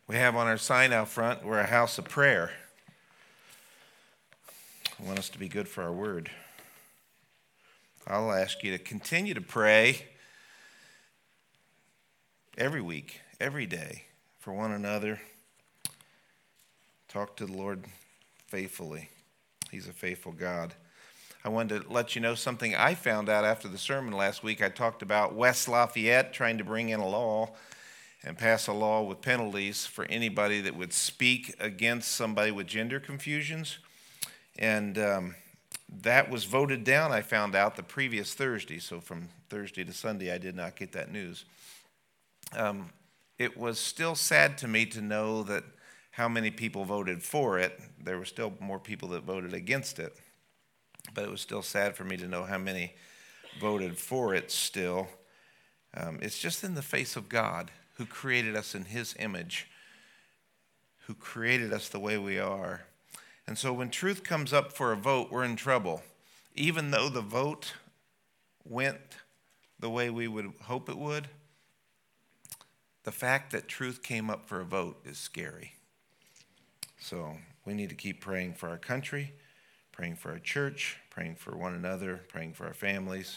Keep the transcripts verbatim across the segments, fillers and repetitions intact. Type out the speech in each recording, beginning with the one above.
We have on our sign out front, we're a house of prayer. I want us to be good for our word. I'll ask you to continue to pray every week, every day, for one another. Talk to the Lord faithfully. He's a faithful God. I wanted to let you know something I found out after the sermon last week. I talked about West Lafayette trying to bring in a law and pass a law with penalties for anybody that would speak against somebody with gender confusions. And um, that was voted down, I found out, the previous Thursday. So from Thursday to Sunday, I did not get that news. Um, it was still sad to me to know that how many people voted for it. There were still more people that voted against it. But it was still sad for me to know how many voted for it still. Um, it's just in the face of God, who created us in his image, who created us the way we are. And so when truth comes up for a vote, we're in trouble. Even though the vote went the way we would hope it would, the fact that truth came up for a vote is scary. So we need to keep praying for our country, praying for our church, praying for one another, praying for our families.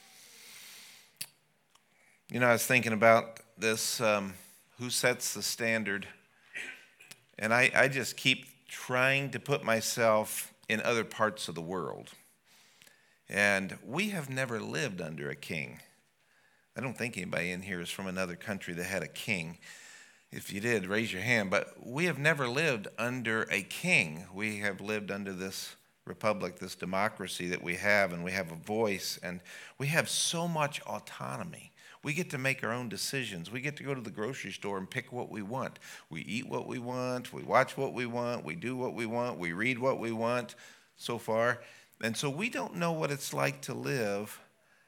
You know, I was thinking about this, um, who sets the standard? And I, I just keep trying to put myself in other parts of the world. And we have never lived under a king. I don't think anybody in here is from another country that had a king. If you did, raise your hand. But we have never lived under a king. We have lived under this republic, this democracy that we have, and we have a voice, and we have so much autonomy. We get to make our own decisions. We get to go to the grocery store and pick what we want. We eat what we want. We watch what we want. We do what we want. We read what we want so far. And so we don't know what it's like to live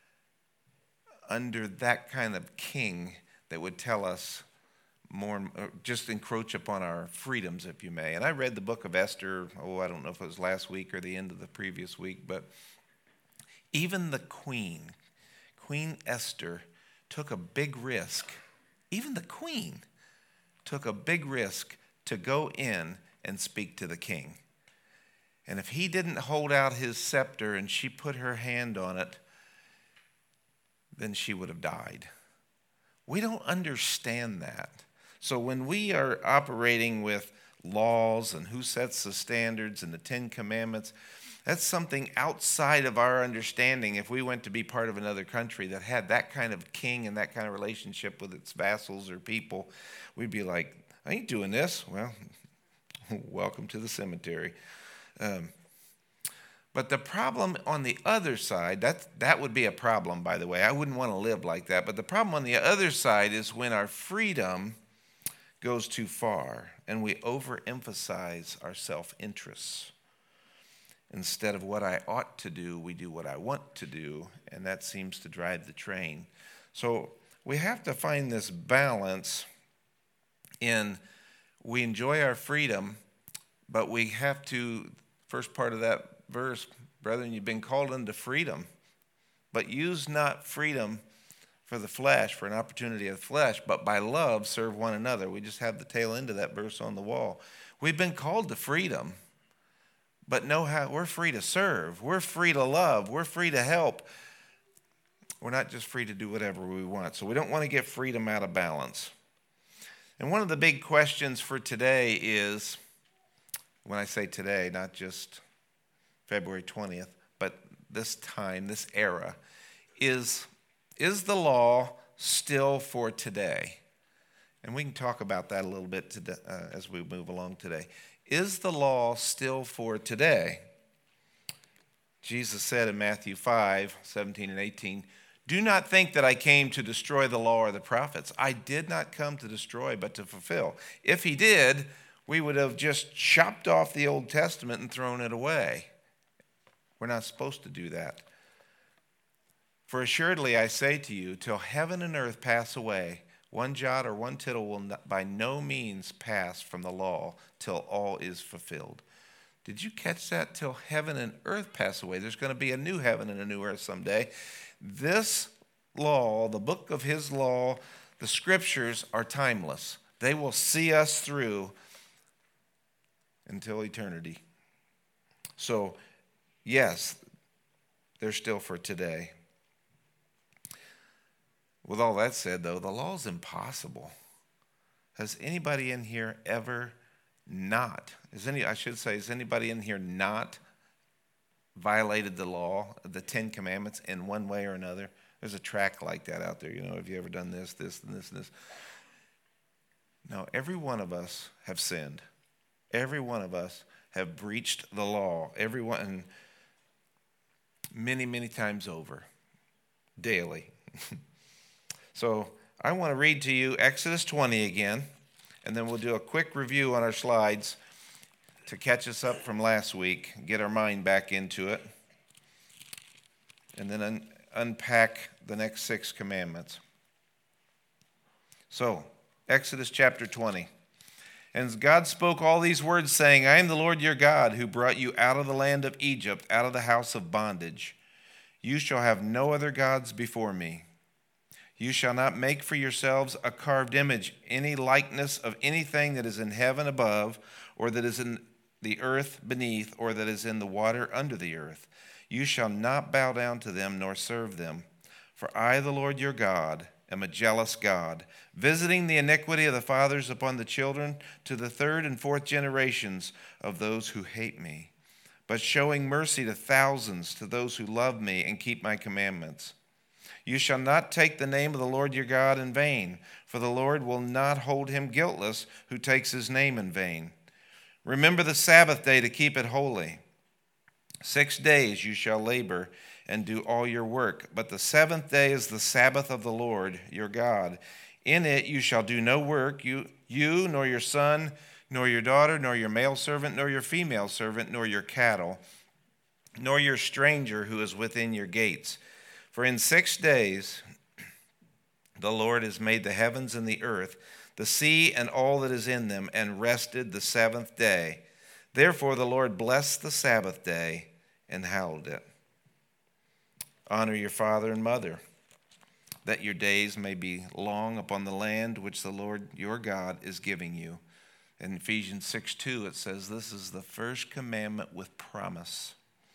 under that kind of king that would tell us more, just encroach upon our freedoms, if you may. And I read the book of Esther, oh, I don't know if it was last week or the end of the previous week, but even the queen, Queen Esther, took a big risk. Even the queen took a big risk to go in and speak to the king. And if he didn't hold out his scepter and she put her hand on it, then she would have died. We don't understand that. So when we are operating with laws and who sets the standards and the Ten Commandments, that's something outside of our understanding. If we went to be part of another country that had that kind of king and that kind of relationship with its vassals or people, we'd be like, I ain't doing this. Well, welcome to the cemetery. Um, but the problem on the other side, that, that would be a problem, by the way. I wouldn't want to live like that. But the problem on the other side is when our freedom goes too far and we overemphasize our self-interests. Instead of what I ought to do, we do what I want to do, and that seems to drive the train. So we have to find this balance in we enjoy our freedom, but we have to, first part of that verse, brethren, you've been called into freedom, but use not freedom for the flesh, for an opportunity of the flesh, but by love serve one another. We just have the tail end of that verse on the wall. We've been called to freedom. But know how we're free to serve. We're free to love. We're free to help. We're not just free to do whatever we want. So we don't want to get freedom out of balance. And one of the big questions for today is, when I say today, not just February twentieth, but this time, this era, is, is the law still for today? And we can talk about that a little bit today, uh, as we move along today. Is the law still for today? Jesus said in Matthew five, seventeen and eighteen, do not think that I came to destroy the law or the prophets. I did not come to destroy, but to fulfill. If he did, we would have just chopped off the Old Testament and thrown it away. We're not supposed to do that. For assuredly I say to you, till heaven and earth pass away, one jot or one tittle will not, by no means pass from the law till all is fulfilled. Did you catch that? Till heaven and earth pass away. There's going to be a new heaven and a new earth someday. This law, the book of his law, the scriptures are timeless. They will see us through until eternity. So, yes, they're still for today. With all that said, though, the law is impossible. Has anybody in here ever not, is any, I should say, has anybody in here not violated the law, the Ten Commandments in one way or another? There's a track like that out there. You know, have you ever done this, this, and this, and this? No, every one of us have sinned. Every one of us have breached the law. Everyone, many, many times over, daily. So I want to read to you Exodus twenty again, and then we'll do a quick review on our slides to catch us up from last week, get our mind back into it, and then un- unpack the next six commandments. So, Exodus chapter twenty. And God spoke all these words, saying, I am the Lord your God, who brought you out of the land of Egypt, out of the house of bondage. You shall have no other gods before me. You shall not make for yourselves a carved image, any likeness of anything that is in heaven above, or that is in the earth beneath, or that is in the water under the earth. You shall not bow down to them, nor serve them. For I, the Lord your God, am a jealous God, visiting the iniquity of the fathers upon the children to the third and fourth generations of those who hate me, but showing mercy to thousands, to those who love me and keep my commandments. You shall not take the name of the Lord your God in vain, for the Lord will not hold him guiltless who takes his name in vain. Remember the Sabbath day to keep it holy. Six days you shall labor and do all your work, but the seventh day is the Sabbath of the Lord your God. In it you shall do no work, you, you nor your son, nor your daughter, nor your male servant, nor your female servant, nor your cattle, nor your stranger who is within your gates. For in six days the Lord has made the heavens and the earth, the sea and all that is in them, and rested the seventh day. Therefore the Lord blessed the Sabbath day and hallowed it. Honor your father and mother, that your days may be long upon the land which the Lord your God is giving you. In Ephesians six two it says, this is the first commandment with promise.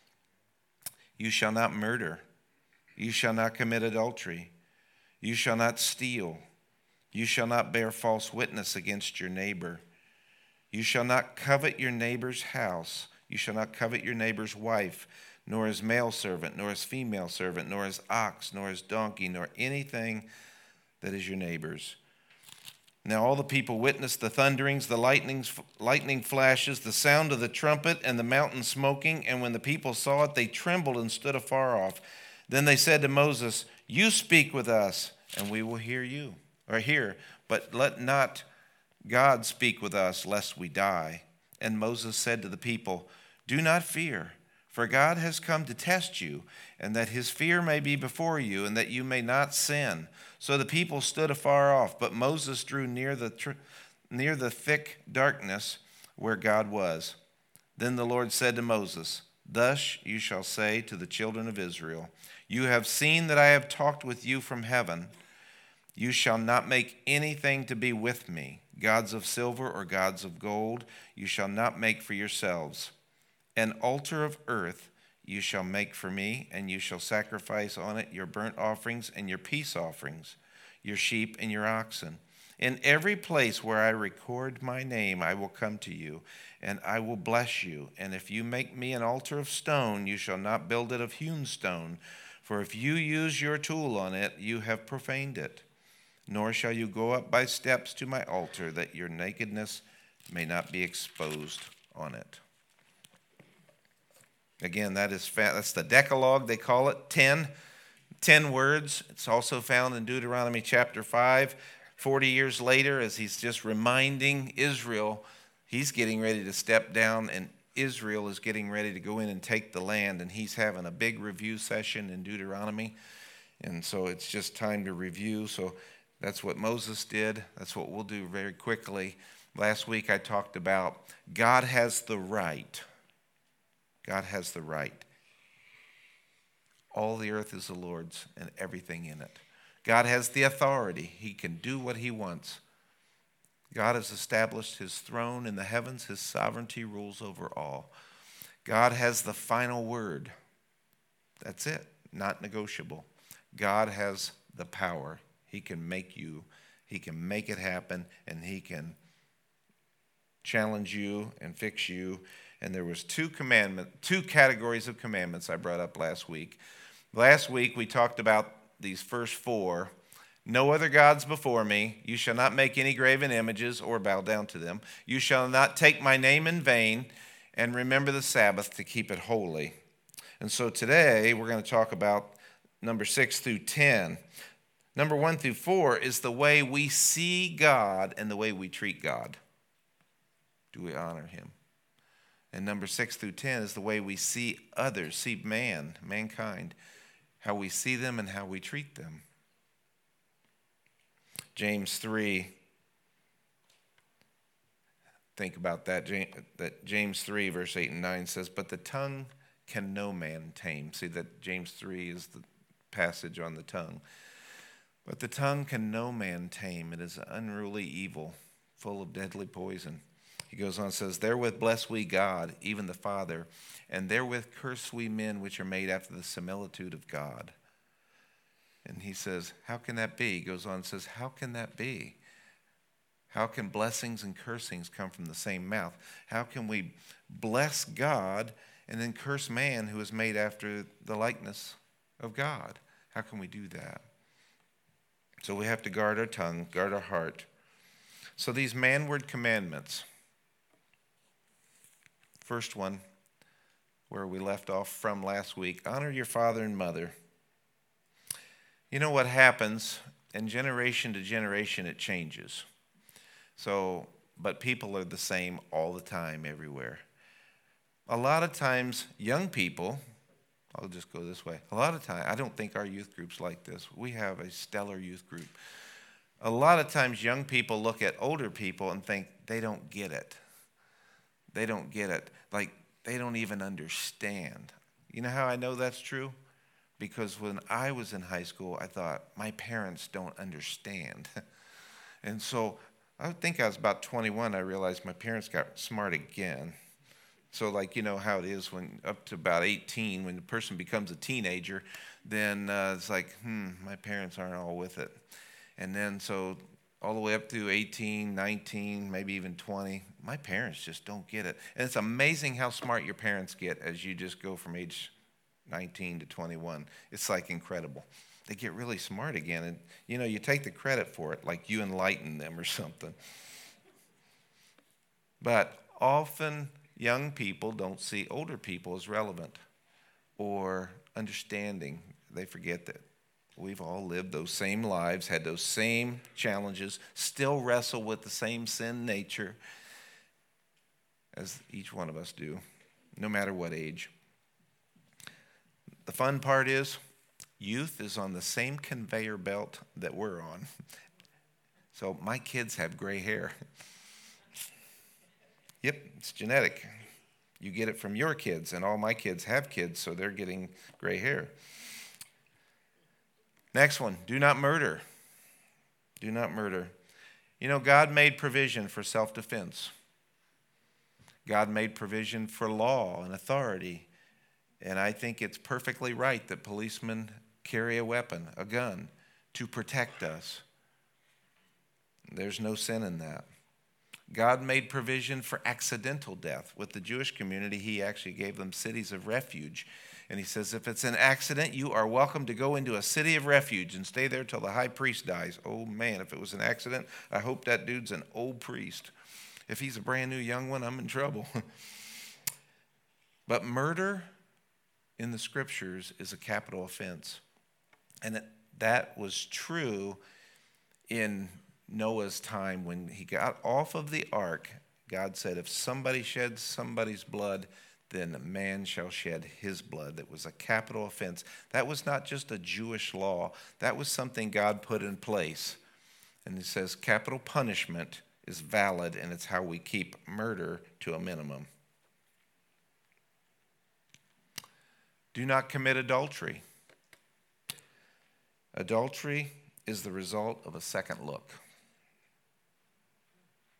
You shall not murder. You shall not commit adultery. You shall not steal. You shall not bear false witness against your neighbor. You shall not covet your neighbor's house. You shall not covet your neighbor's wife, nor his male servant, nor his female servant, nor his ox, nor his donkey, nor anything that is your neighbor's. Now all the people witnessed the thunderings, the lightnings, lightning flashes, the sound of the trumpet, and the mountain smoking. And when the people saw it, they trembled and stood afar off. Then they said to Moses, you speak with us, and we will hear you, or hear, but let not God speak with us, lest we die. And Moses said to the people, do not fear, for God has come to test you, and that his fear may be before you, and that you may not sin. So the people stood afar off, but Moses drew near the tr- near the thick darkness where God was. Then the Lord said to Moses, thus you shall say to the children of Israel, you have seen that I have talked with you from heaven. You shall not make anything to be with me, gods of silver or gods of gold. You shall not make for yourselves. An altar of earth you shall make for me, and you shall sacrifice on it your burnt offerings and your peace offerings, your sheep and your oxen. In every place where I record my name, I will come to you, and I will bless you. And if you make me an altar of stone, you shall not build it of hewn stone. For if you use your tool on it, you have profaned it. Nor shall you go up by steps to my altar, that your nakedness may not be exposed on it. Again, that is fa- that's the Decalogue, they call it, ten, ten words. It's also found in Deuteronomy chapter five. Forty years later, as he's just reminding Israel, he's getting ready to step down, and Israel is getting ready to go in and take the land, and he's having a big review session in Deuteronomy. And so it's just time to review. So that's what Moses did. That's what we'll do very quickly. Last week I talked about God has the right. God has the right. All the earth is the Lord's and everything in it. God has the authority. He can do what he wants. God has established his throne in the heavens. His sovereignty rules over all. God has the final word. That's it. Not negotiable. God has the power. He can make you. He can make it happen, and he can challenge you and fix you. And there was two commandment, two categories of commandments I brought up last week. Last week we talked about these first four. No other gods before me. You shall not make any graven images or bow down to them. You shall not take my name in vain, and remember the Sabbath to keep it holy. And so today we're going to talk about number six through ten. Number one through four is the way we see God and the way we treat God. Do we honor him? And number six through ten is the way we see others, see man, mankind, how we see them and how we treat them. James three, think about that. That James three, verse eight and nine says, but the tongue can no man tame. See that James three is the passage on the tongue. But the tongue can no man tame. It is an unruly evil, full of deadly poison. He goes on and says, therewith bless we God, even the Father, and therewith curse we men which are made after the similitude of God. And he says, how can that be? He goes on and says, how can that be? How can blessings and cursings come from the same mouth? How can we bless God and then curse man who is made after the likeness of God? How can we do that? So we have to guard our tongue, guard our heart. So these manward commandments. First one, where we left off from last week, honor your father and mother. You know what happens, and generation to generation it changes. So, but people are the same all the time, everywhere. A lot of times, young people, I'll just go this way. A lot of times, I don't think our youth group's like this. We have a stellar youth group. A lot of times, young people look at older people and think they don't get it. They don't get it. Like, they don't even understand. You know how I know that's true? Because when I was in high school, I thought, my parents don't understand. And so I think I was about twenty-one, I realized my parents got smart again. So like, you know how it is when up to about eighteen, when the person becomes a teenager, then uh, it's like, hmm, my parents aren't all with it. And then so all the way up to eighteen, nineteen, maybe even twenty, my parents just don't get it. And it's amazing how smart your parents get as you just go from age nineteen to twenty-one. It's like incredible. They get really smart again. And, you know, you take the credit for it, like you enlighten them or something. But often young people don't see older people as relevant or understanding. They forget that we've all lived those same lives, had those same challenges, still wrestle with the same sin nature as each one of us do, no matter what age. The fun part is youth is on the same conveyor belt that we're on. So my kids have gray hair. Yep, it's genetic. You get it from your kids, and all my kids have kids, so they're getting gray hair. Next one, do not murder. Do not murder. You know, God made provision for self-defense. God made provision for law and authority. And I think it's perfectly right that policemen carry a weapon, a gun, to protect us. There's no sin in that. God made provision for accidental death. With the Jewish community, he actually gave them cities of refuge. And he says, if it's an accident, you are welcome to go into a city of refuge and stay there till the high priest dies. Oh, man, if it was an accident, I hope that dude's an old priest. If he's a brand new young one, I'm in trouble. But murder in the scriptures is a capital offense. And it, that was true in Noah's time when he got off of the ark. God said, if somebody sheds somebody's blood, then man shall shed his blood. That was a capital offense. That was not just a Jewish law. That was something God put in place. And he says capital punishment is valid, and it's how we keep murder to a minimum. Do not commit adultery. Adultery is the result of a second look.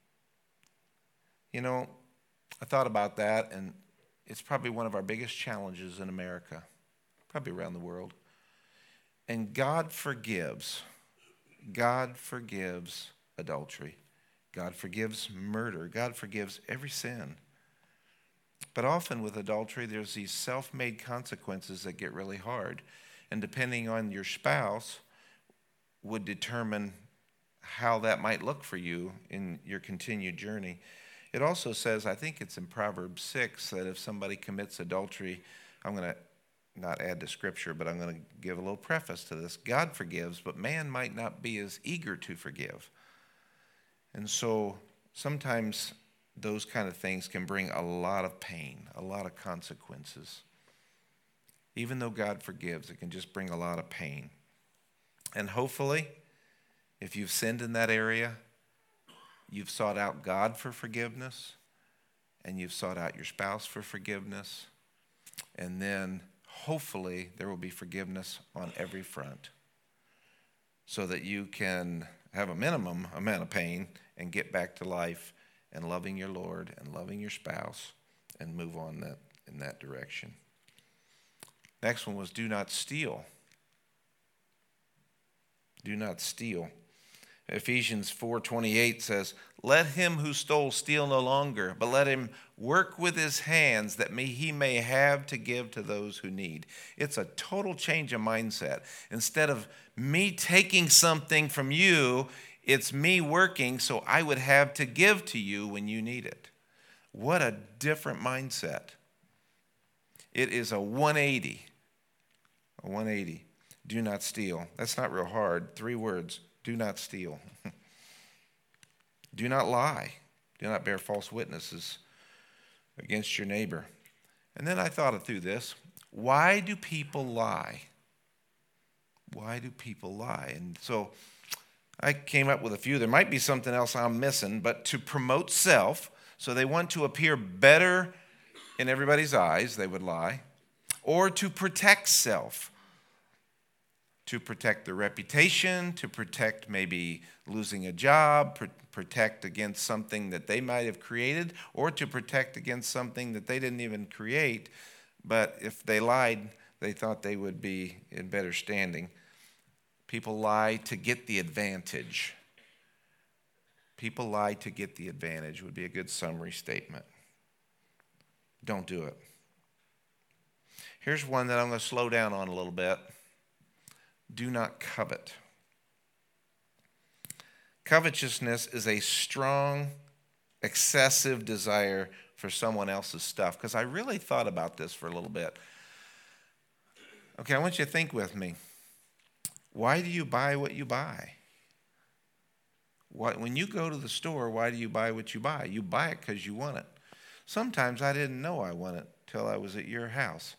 You know, I thought about that, and it's probably one of our biggest challenges in America, probably around the world. And God forgives. God forgives adultery. God forgives murder. God forgives every sin. But often with adultery, there's these self-made consequences that get really hard. And depending on your spouse would determine how that might look for you in your continued journey. It also says, I think it's in Proverbs six, that if somebody commits adultery, I'm going to not add to Scripture, but I'm going to give a little preface to this. God forgives, but man might not be as eager to forgive. And so sometimes those kind of things can bring a lot of pain, a lot of consequences. Even though God forgives, it can just bring a lot of pain. And hopefully, if you've sinned in that area, you've sought out God for forgiveness, and you've sought out your spouse for forgiveness, and then hopefully there will be forgiveness on every front so that you can have a minimum amount of pain and get back to life and loving your Lord and loving your spouse and move on that in that direction. Next one was do not steal. Do not steal. Ephesians four twenty-eight says, let him who stole steal no longer, but let him work with his hands that may, he may have to give to those who need. It's a total change of mindset. Instead of me taking something from you, it's me working so I would have to give to you when you need it. What a different mindset. It is a one eighty. A one eighty. Do not steal. That's not real hard. Three words. Do not steal. Do not lie. Do not bear false witnesses against your neighbor. And then I thought through this. Why do people lie? Why do people lie? And so I came up with a few. There might be something else I'm missing, but to promote self, so they want to appear better in everybody's eyes, they would lie, or to protect self. To protect their reputation, to protect maybe losing a job, pr- protect against something that they might have created, or to protect against something that they didn't even create, but if they lied, they thought they would be in better standing. People lie to get the advantage. People lie to get the advantage would be a good summary statement. Don't do it. Here's one that I'm going to slow down on a little bit. Do not covet. Covetousness is a strong, excessive desire for someone else's stuff. Because I really thought about this for a little bit. Okay, I want you to think with me. Why do you buy what you buy? Why, when you go to the store, why do you buy what you buy? You buy it because you want it. Sometimes I didn't know I want it till I was at your house.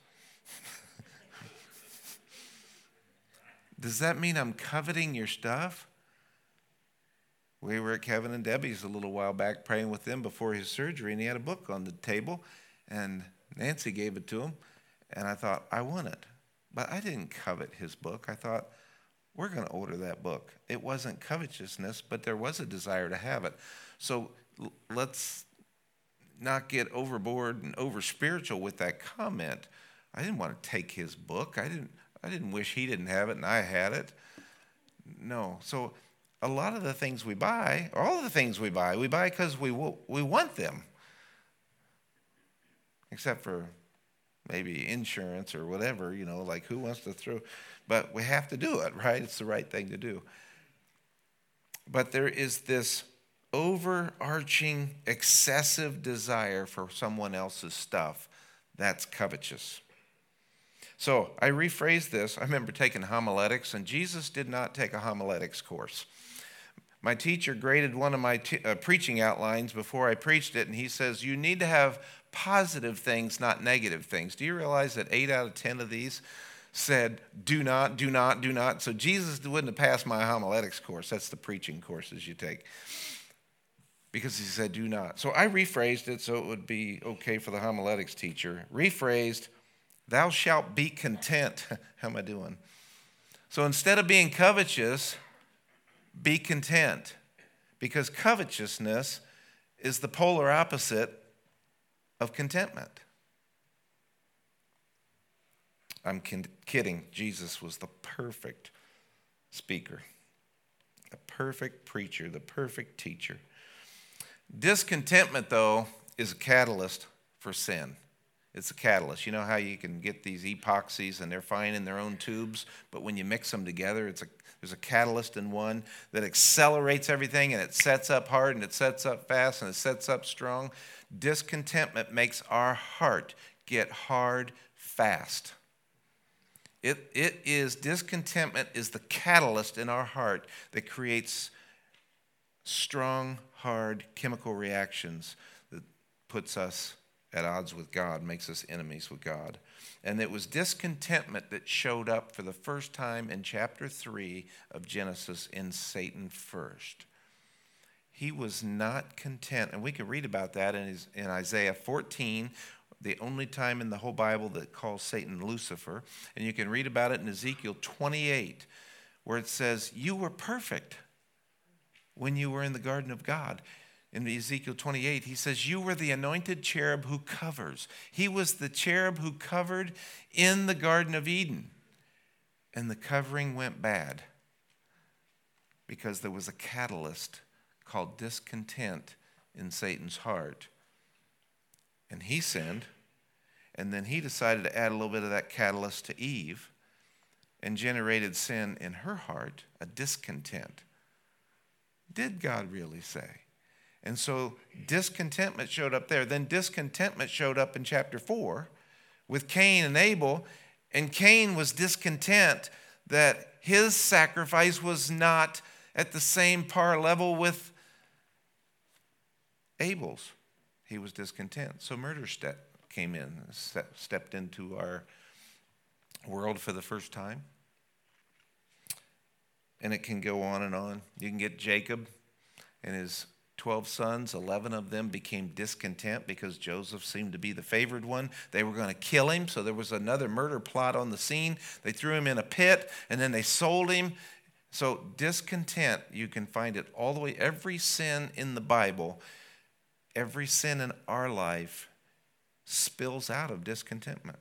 Does that mean I'm coveting your stuff? We were at Kevin and Debbie's a little while back praying with them before his surgery, and he had a book on the table, and Nancy gave it to him, and I thought, I want it. But I didn't covet his book. I thought, we're going to order that book. It wasn't covetousness, but there was a desire to have it. So l- let's not get overboard and over-spiritual with that comment. I didn't want to take his book. I didn't I didn't wish he didn't have it and I had it. No. So a lot of the things we buy, all of the things we buy, we buy because we we want them. Except for maybe insurance or whatever, you know, like who wants to throw, but we have to do it, right? It's the right thing to do. But there is this overarching, excessive desire for someone else's stuff that's covetous. So I rephrased this. I remember taking homiletics, and Jesus did not take a homiletics course. My teacher graded one of my t- uh, preaching outlines before I preached it, and he says, you need to have positive things, not negative things. Do you realize that eight out of ten of these said, do not, do not, do not? So Jesus wouldn't have passed my homiletics course. That's the preaching courses you take. Because he said, do not. So I rephrased it so it would be okay for the homiletics teacher. Rephrased, thou shalt be content. How am I doing? So instead of being covetous, be content. Because covetousness is the polar opposite of contentment. I'm kidding. Jesus was the perfect speaker, the perfect preacher, the perfect teacher. Discontentment, though, is a catalyst for sin. It's a catalyst. You know how you can get these epoxies and they're fine in their own tubes, but when you mix them together, it's a, there's a catalyst in one that accelerates everything, and it sets up hard, and it sets up fast, and it sets up strong. Discontentment makes our heart get hard fast. It, it is, discontentment is the catalyst in our heart that creates strong, hard chemical reactions that puts us at odds with God, makes us enemies with God. And it was discontentment that showed up for the first time in chapter three of Genesis in Satan first. He was not content, and we can read about that in, his, in Isaiah fourteen, the only time in the whole Bible that calls Satan Lucifer. And you can read about it in Ezekiel twenty-eight, where it says, you were perfect when you were in the garden of God. In Ezekiel twenty-eight, he says, you were the anointed cherub who covers. He was the cherub who covered in the Garden of Eden. And the covering went bad because there was a catalyst called discontent in Satan's heart. And he sinned, and then he decided to add a little bit of that catalyst to Eve and generated sin in her heart, a discontent. Did God really say? And so discontentment showed up there. Then discontentment showed up in chapter four with Cain and Abel, and Cain was discontent that his sacrifice was not at the same par level with Abel's. He was discontent. So murder step came in, stepped into our world for the first time. And it can go on and on. You can get Jacob and his twelve sons. eleven of them became discontent because Joseph seemed to be the favored one. They were going to kill him, so there was another murder plot on the scene. They threw him in a pit, and then they sold him. So discontent, you can find it all the way. Every sin in the Bible, every sin in our life spills out of discontentment.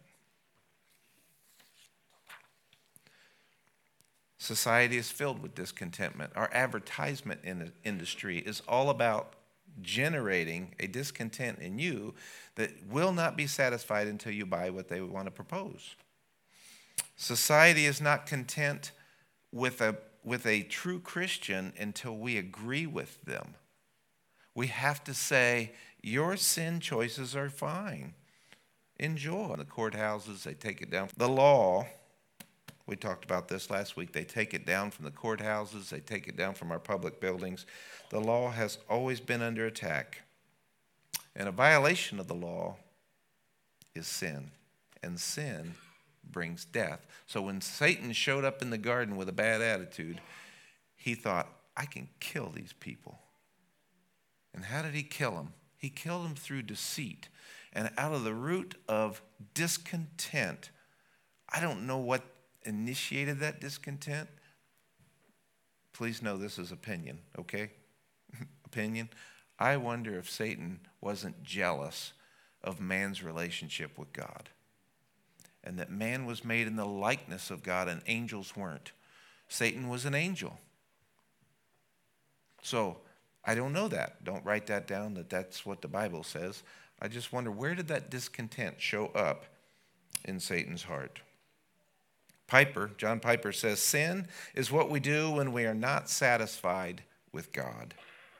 Society is filled with discontentment. Our advertisement in the industry is all about generating a discontent in you that will not be satisfied until you buy what they want to propose. Society is not content with a, with a true Christian until we agree with them. We have to say, your sin choices are fine. Enjoy. In the courthouses, they take it down. The law, we talked about this last week, they take it down from the courthouses, they take it down from our public buildings. The law has always been under attack. And a violation of the law is sin. And sin brings death. So when Satan showed up in the garden with a bad attitude, he thought, I can kill these people. And how did he kill them? He killed them through deceit. And out of the root of discontent, I don't know what initiated that discontent. Please know this is opinion, okay? Opinion. I wonder if Satan wasn't jealous of man's relationship with God, and that man was made in the likeness of God and angels weren't. Satan was an angel. So I don't know that. Don't write that down that that's what the Bible says. I just wonder, where did that discontent show up in Satan's heart? Piper, John Piper says, sin is what we do when we are not satisfied with God.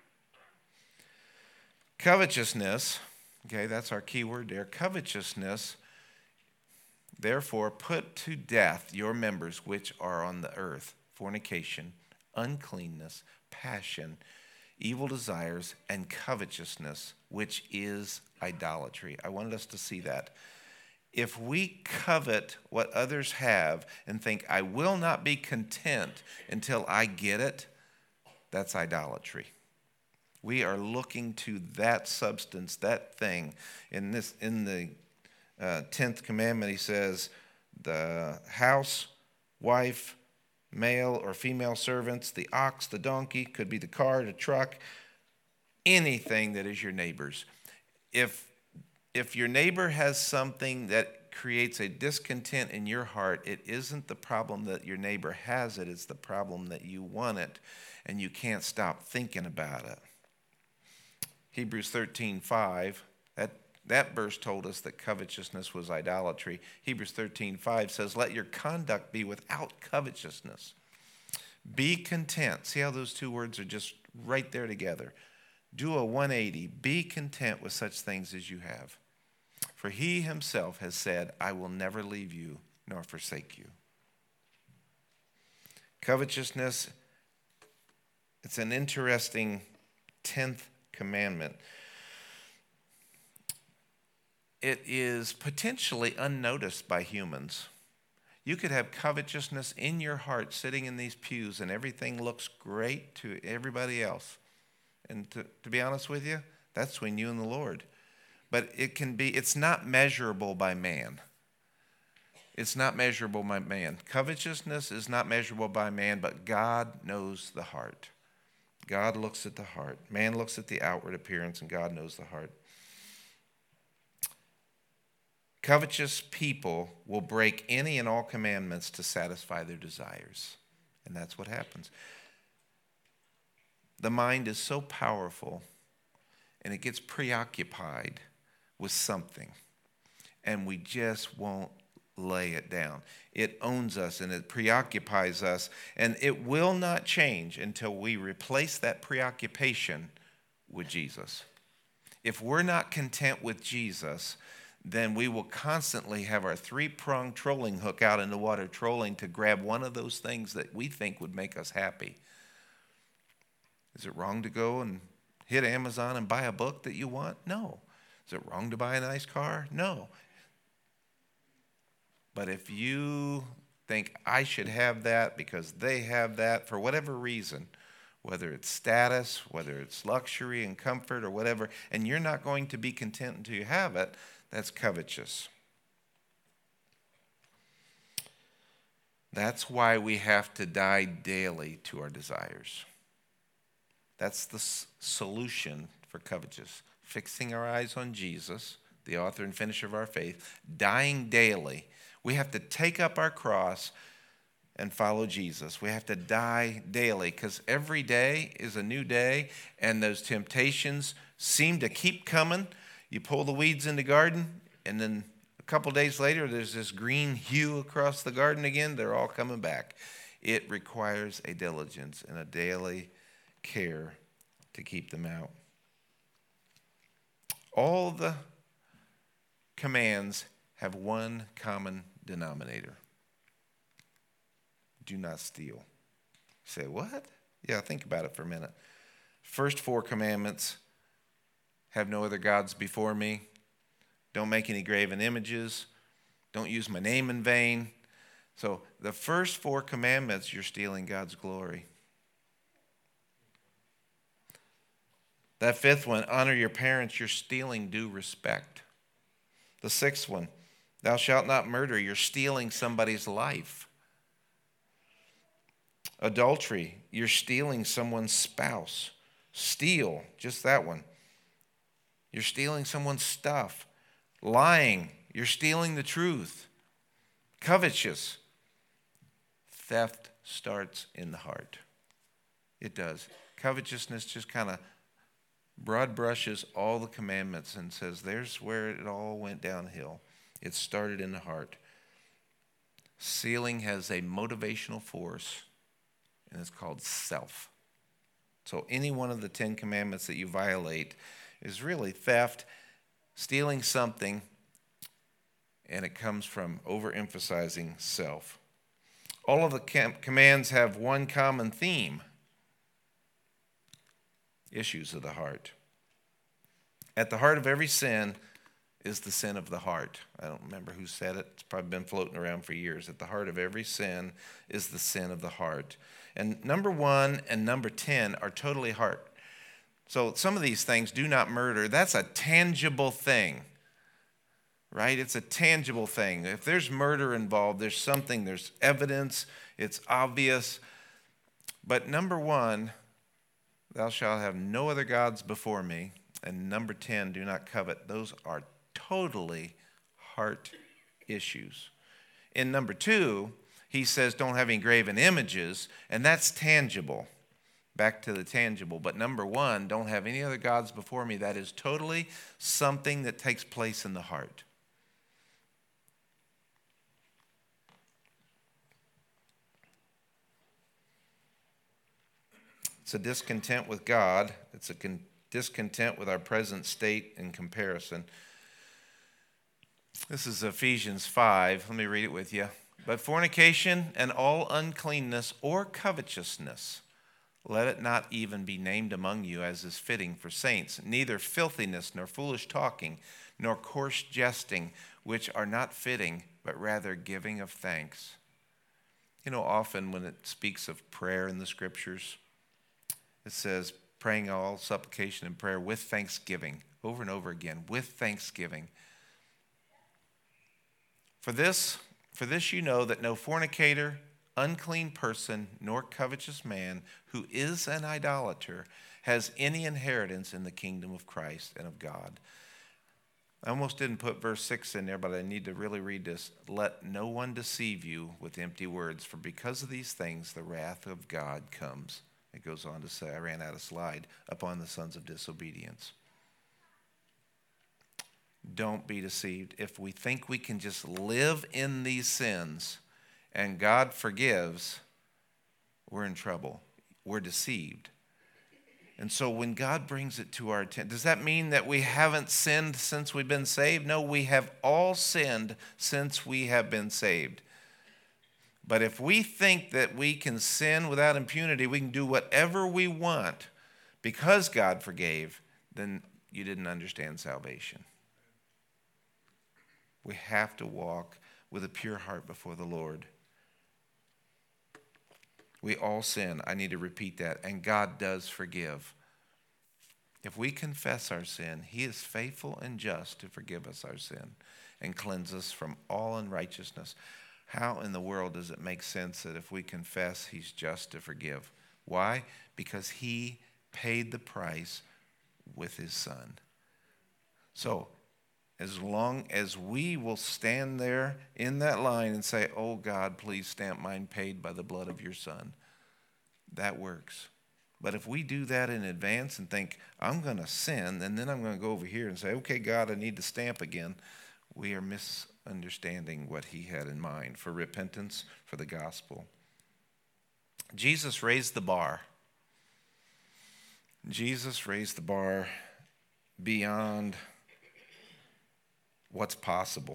Covetousness, okay, that's our key word there. Covetousness, therefore, put to death your members which are on the earth: fornication, uncleanness, passion, evil desires, and covetousness, which is idolatry. I wanted us to see that. If we covet what others have and think, I will not be content until I get it, that's idolatry. We are looking to that substance, that thing. In this, in the uh, tenth commandment, he says, the house, wife, male or female servants, the ox, the donkey, could be the car, the truck, anything that is your neighbor's. If, if your neighbor has something that creates a discontent in your heart, it isn't the problem that your neighbor has it, it's the problem that you want it and you can't stop thinking about it. Hebrews thirteen five, that, that verse told us that covetousness was idolatry. Hebrews thirteen five says, let your conduct be without covetousness. Be content. See how those two words are just right there together. Do a one eighty. Be content with such things as you have. For he himself has said, I will never leave you nor forsake you. Covetousness, it's an interesting tenth commandment. It is potentially unnoticed by humans. You could have covetousness in your heart sitting in these pews and everything looks great to everybody else. And to, to be honest with you, that's between you and the Lord. But it can be, it's not measurable by man. It's not measurable by man. Covetousness is not measurable by man, but God knows the heart. God looks at the heart. Man looks at the outward appearance, and God knows the heart. Covetous people will break any and all commandments to satisfy their desires. And that's what happens. The mind is so powerful, and it gets preoccupied with something, and we just won't lay it down. It owns us, and it preoccupies us, and it will not change until we replace that preoccupation with Jesus. If we're not content with Jesus, then we will constantly have our three-pronged trolling hook out in the water, trolling to grab one of those things that we think would make us happy. Is it wrong to go and hit Amazon and buy a book that you want? No. Is it wrong to buy a nice car? No. But if you think I should have that because they have that for whatever reason, whether it's status, whether it's luxury and comfort or whatever, and you're not going to be content until you have it, that's covetous. That's why we have to die daily to our desires. That's the s- solution for covetous. Fixing our eyes on Jesus, the author and finisher of our faith, dying daily. We have to take up our cross and follow Jesus. We have to die daily because every day is a new day, and those temptations seem to keep coming. You pull the weeds in the garden, and then a couple days later, there's this green hue across the garden again. They're all coming back. It requires a diligence and a daily care to keep them out. All the commands have one common denominator. Do not steal. You say, what? Yeah, think about it for a minute. First four commandments: have no other gods before me. Don't make any graven images. Don't use my name in vain. So the first four commandments, you're stealing God's glory. That fifth one, honor your parents, you're stealing due respect. The sixth one, thou shalt not murder, you're stealing somebody's life. Adultery, you're stealing someone's spouse. Steal, just that one. You're stealing someone's stuff. Lying, you're stealing the truth. Covetous, theft starts in the heart. It does. Covetousness just kind of broad brushes all the commandments and says there's where it all went downhill. It started in the heart. Stealing has a motivational force, and it's called self. So any one of the Ten Commandments that you violate is really theft, stealing something, and it comes from overemphasizing self. All of the com- commands have one common theme: issues of the heart. At the heart of every sin is the sin of the heart. I don't remember who said it. It's probably been floating around for years. At the heart of every sin is the sin of the heart. And number one and number ten are totally heart. So some of these things, do not murder, that's a tangible thing, right? It's a tangible thing. If there's murder involved, there's something, there's evidence, it's obvious. But number one, Thou shalt have no other gods before me. And number ten, do not covet. Those are totally heart issues. In number two, he says don't have any graven images, and that's tangible. Back to the tangible. But number one, don't have any other gods before me. That is totally something that takes place in the heart. It's a discontent with God. It's a con- discontent with our present state in comparison. This is Ephesians five. Let me read it with you. But fornication and all uncleanness or covetousness, let it not even be named among you as is fitting for saints, neither filthiness, nor foolish talking, nor coarse jesting, which are not fitting, but rather giving of thanks. You know, often when it speaks of prayer in the scriptures, it says, praying all supplication and prayer with thanksgiving, over and over again, with thanksgiving. For this, for this you know that no fornicator, unclean person, nor covetous man who is an idolater has any inheritance in the kingdom of Christ and of God. I almost didn't put verse six in there, but I need to really read this. Let no one deceive you with empty words, for because of these things the wrath of God comes. It goes on to say, I ran out of slide, upon the sons of disobedience. Don't be deceived. If we think we can just live in these sins and God forgives, we're in trouble. We're deceived. And so when God brings it to our attention, does that mean that we haven't sinned since we've been saved? No, we have all sinned since we have been saved. But if we think that we can sin without impunity, we can do whatever we want because God forgave, then you didn't understand salvation. We have to walk with a pure heart before the Lord. We all sin. I need to repeat that. And God does forgive. If we confess our sin, he is faithful and just to forgive us our sin and cleanse us from all unrighteousness. How in the world does it make sense that if we confess, he's just to forgive? Why? Because he paid the price with his son. So, as long as we will stand there in that line and say, oh God, please stamp mine paid by the blood of your son, that works. But if we do that in advance and think, I'm going to sin, and then I'm going to go over here and say, okay, God, I need to stamp again, we are misunderstanding what he had in mind for repentance, for the gospel. Jesus raised the bar. Jesus raised the bar beyond what's possible.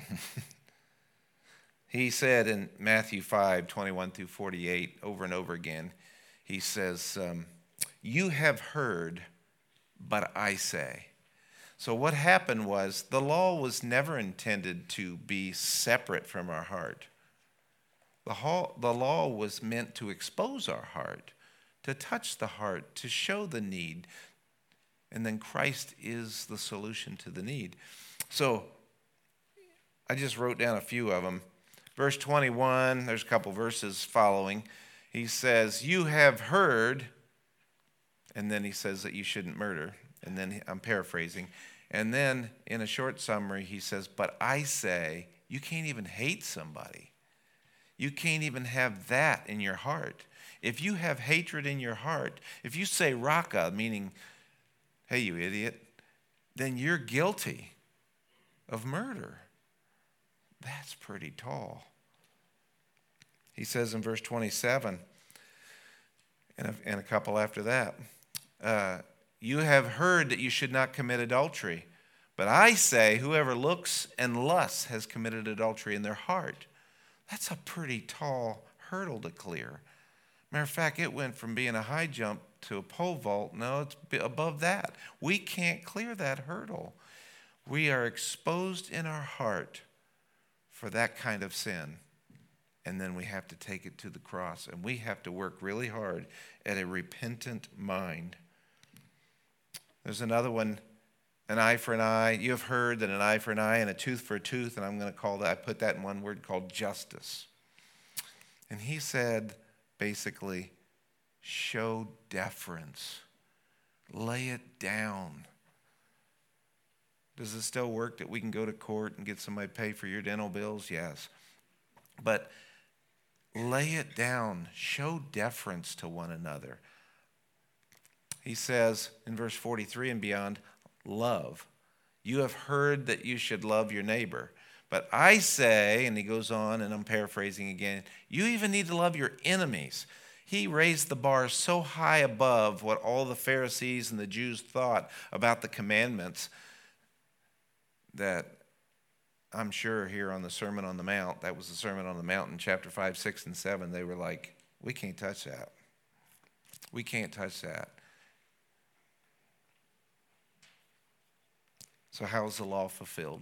He said in Matthew five, twenty-one through forty-eight, over and over again, he says, um, you have heard, but I say. So what happened was the law was never intended to be separate from our heart. The, whole, the law was meant to expose our heart, to touch the heart, to show the need. And then Christ is the solution to the need. So I just wrote down a few of them. Verse twenty-one, there's a couple verses following. He says, you have heard, and then he says that you shouldn't murder. And then I'm paraphrasing. And then in a short summary, he says, but I say, you can't even hate somebody. You can't even have that in your heart. If you have hatred in your heart, if you say raka, meaning, hey, you idiot, then you're guilty of murder. That's pretty tall. He says in verse twenty-seven, and a, and a couple after that, uh, you have heard that you should not commit adultery. But I say, whoever looks and lusts has committed adultery in their heart. That's a pretty tall hurdle to clear. Matter of fact, it went from being a high jump to a pole vault. No, it's above that. We can't clear that hurdle. We are exposed in our heart for that kind of sin. And then we have to take it to the cross. And we have to work really hard at a repentant mind. There's another one, an eye for an eye. You have heard that an eye for an eye and a tooth for a tooth. And I'm going to call that, I put that in one word called justice. And he said, basically, show deference Lay it down. Does it still work that we can go to court and get somebody to pay for your dental bills? Yes. But lay it down. Show deference to one another. He says in verse forty-three and beyond, love. You have heard that you should love your neighbor. But I say, and he goes on, and I'm paraphrasing again, you even need to love your enemies. He raised the bar so high above what all the Pharisees and the Jews thought about the commandments that I'm sure here on the Sermon on the Mount, that was the Sermon on the Mount in chapter five, six, and seven, they were like, we can't touch that. We can't touch that. So how is the law fulfilled?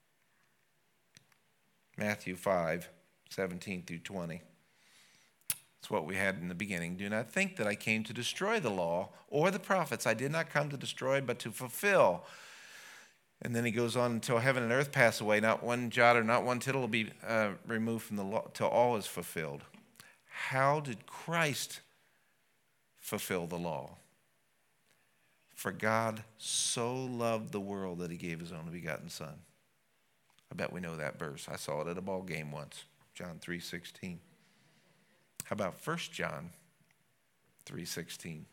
Matthew five, seventeen through twenty. It's what we had in the beginning. Do not think that I came to destroy the law or the prophets. I did not come to destroy, but to fulfill. And then he goes on, until heaven and earth pass away, not one jot or not one tittle will be uh, removed from the law till all is fulfilled. How did Christ fulfill the law? For God so loved the world that he gave his only begotten Son. I bet we know that verse. I saw it at a ball game once, John three sixteen. How about First John three sixteen?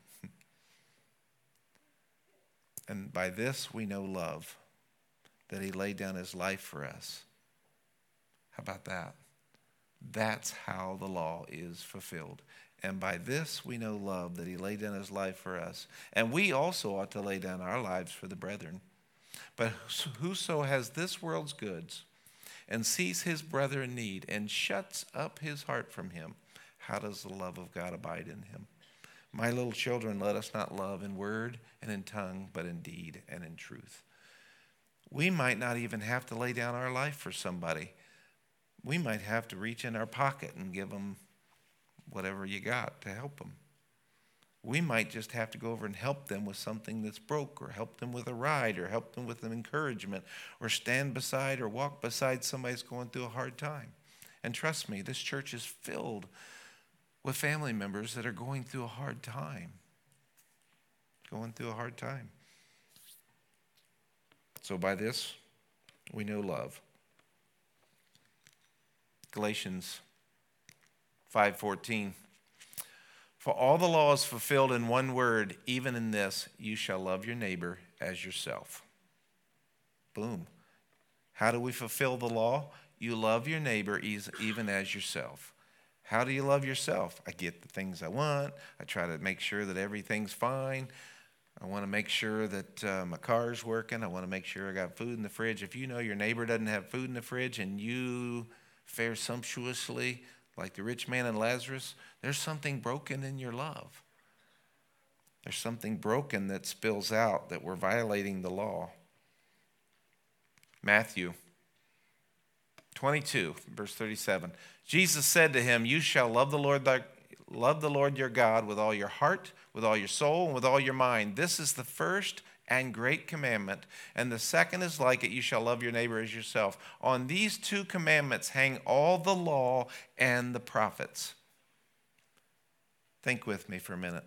And by this we know love, that he laid down his life for us. How about that? That's how the law is fulfilled. And by this we know love, that he laid down his life for us. And we also ought to lay down our lives for the brethren. But whoso has this world's goods and sees his brother in need and shuts up his heart from him, how does the love of God abide in him? My little children, let us not love in word and in tongue, but in deed and in truth. We might not even have to lay down our life for somebody. We might have to reach in our pocket and give them whatever you got to help them. We might just have to go over and help them with something that's broke, or help them with a ride, or help them with an encouragement, or stand beside or walk beside somebody who's going through a hard time. And trust me, this church is filled with family members that are going through a hard time. Going through a hard time. So by this, we know love. Galatians five fourteen. For all the law is fulfilled in one word, even in this, you shall love your neighbor as yourself. Boom. How do we fulfill the law? You love your neighbor even as yourself. How do you love yourself? I get the things I want. I try to make sure that everything's fine. I want to make sure that uh, my car's working. I want to make sure I got food in the fridge. If you know your neighbor doesn't have food in the fridge and you fare sumptuously like the rich man and Lazarus, there's something broken in your love. There's something broken that spills out, that we're violating the law. Matthew twenty-two, verse thirty-seven. Jesus said to him, you shall love the Lord thy, love the Lord your God with all your heart, with all your soul, and with all your mind. This is the first and great commandment. And the second is like it, you shall love your neighbor as yourself. On these two commandments hang all the law and the prophets. Think with me for a minute.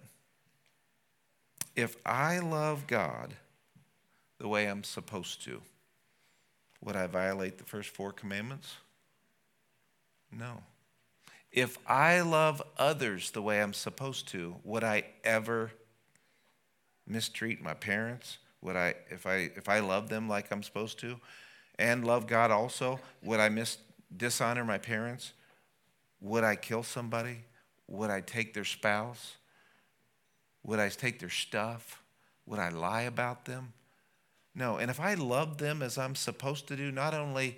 If I love God the way I'm supposed to, would I violate the first four commandments? No. If I love others the way I'm supposed to, would I ever mistreat my parents? Would I, if I if I love them like I'm supposed to, and love God also, would I mis dishonor my parents? Would I kill somebody? Would I take their spouse? Would I take their stuff? Would I lie about them? No. And if I love them as I'm supposed to do, not only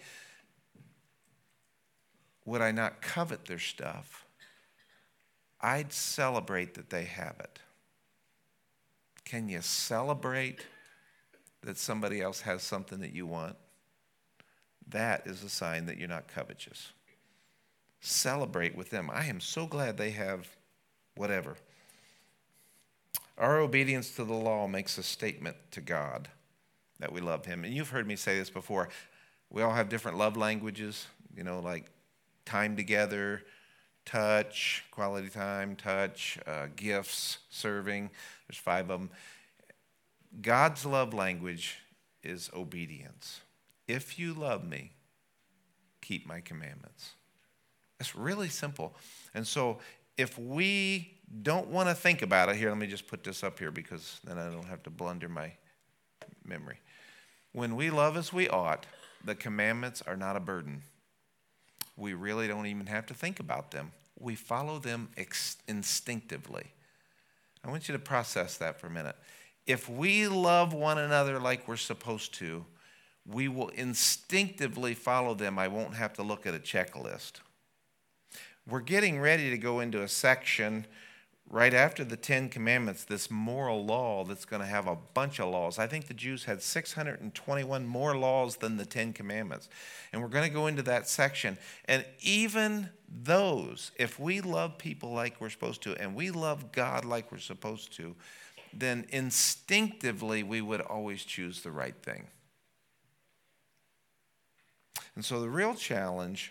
would I not covet their stuff, I'd celebrate that they have it. Can you celebrate that somebody else has something that you want? That is a sign that you're not covetous. Celebrate with them. I am so glad they have whatever. Our obedience to the law makes a statement to God that we love him. And you've heard me say this before. We all have different love languages, you know, like time together, touch, quality time, touch, uh, gifts, serving. There's five of them. God's love language is obedience. If you love me, keep my commandments. It's really simple. And so if we don't want to think about it, here, let me just put this up here because then I don't have to blunder my memory. When we love as we ought, the commandments are not a burden. We really don't even have to think about them. We follow them ex- instinctively. I want you to process that for a minute. If we love one another like we're supposed to, we will instinctively follow them. I won't have to look at a checklist. We're getting ready to go into a section right after the Ten Commandments, this moral law that's going to have a bunch of laws. I think the Jews had six hundred twenty-one more laws than the Ten Commandments. And we're going to go into that section. And even those, if we love people like we're supposed to, and we love God like we're supposed to, then instinctively we would always choose the right thing. And so the real challenge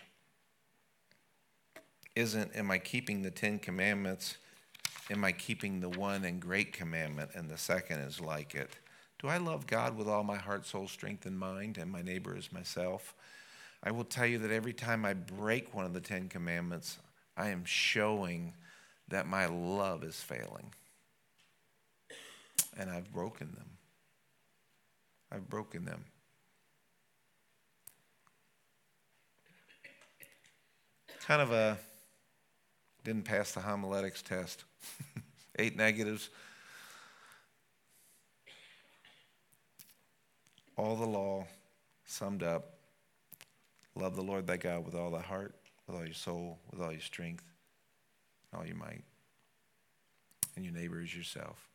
isn't, am I keeping the Ten Commandments? Am I keeping the one and great commandment? And the second is like it. Do I love God with all my heart, soul, strength, and mind, and my neighbor as myself? I will tell you that every time I break one of the Ten Commandments, I am showing that my love is failing. And I've broken them. I've broken them. Kind of a, didn't pass the homiletics test. Eight negatives. All the law summed up. Love the Lord thy God with all thy heart, with all your soul, with all your strength, all your might. And your neighbor is yourself.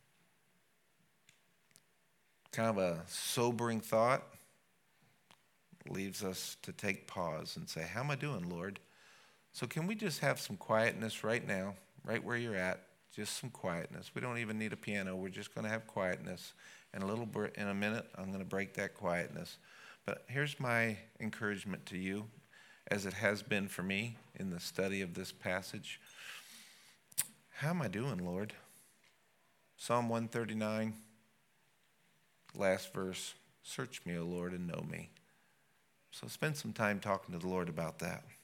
Kind of a sobering thought. Leaves us to take pause and say, how am I doing, Lord? So can we just have some quietness right now, right where you're at? Just some quietness. We don't even need a piano. We're just going to have quietness. And a little bit, in a minute, I'm going to break that quietness. But here's my encouragement to you, as it has been for me in the study of this passage. How am I doing, Lord? Psalm one thirty-nine, last verse. Search me, O Lord, and know me. So spend some time talking to the Lord about that.